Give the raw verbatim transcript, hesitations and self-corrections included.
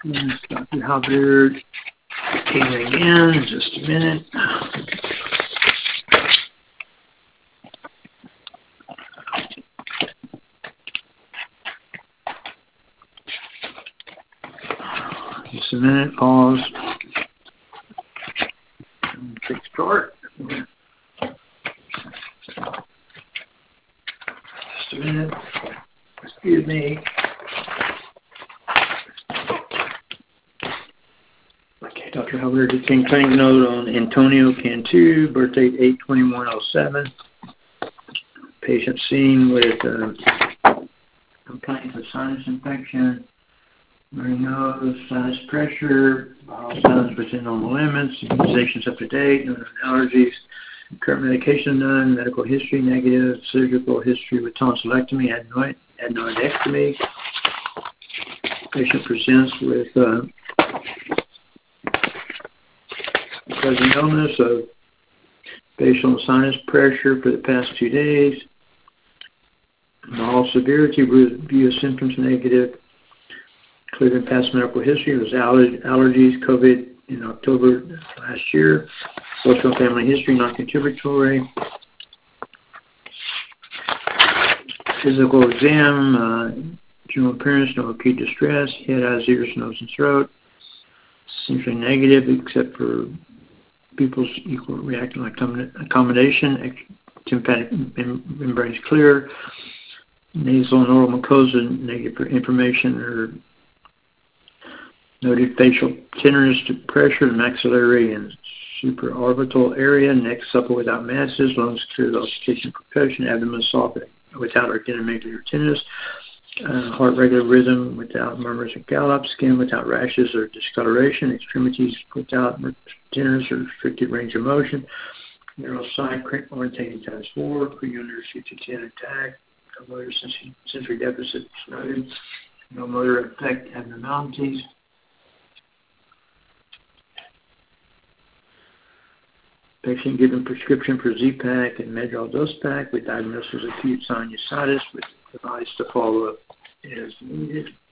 Yes, Doctor Halbert came again in just a minute. Just a minute, pause. Quick start. Just a minute. Excuse me. Okay, Doctor Halbert can claim note on Antonio Cantu, birth date eight twenty-one oh seven. Patient seen with uh, complaint of sinus infection, running nose, sinus pressure, all signs within normal limits, immunizations up to date, no allergies, current medication none, medical history negative, surgical history with tonsillectomy, adenoid, adenoidectomy. Patient presents with uh, present illness of facial and sinus pressure for the past two days. All severity review of symptoms negative. Cleared in past medical history was aller- allergies, COVID in October last year. Social family history non-contributory. Physical exam, uh, general appearance, no acute distress. Head, eyes, ears, nose, and throat. Essentially negative except for pupils equal reacting like accommodation. Tympanic membranes clear. Nasal and oral mucosa negative information or noted facial tenderness to pressure, maxillary and supraorbital area, neck supple without masses, lungs clear with auscultation percussion, abdomen soft without organomegaly or tenderness, uh, heart regular rhythm without murmurs or gallops, skin without rashes or discoloration, extremities without tenderness or restricted range of motion, neural side crank orientated times four, preunitor C T ten attack, no motor sensory deficit noted, no motor effect abnormalities. Patient given prescription for Z-Pak and Medrol Dose-Pak with diagnosis of acute sinusitis with device to follow up as needed.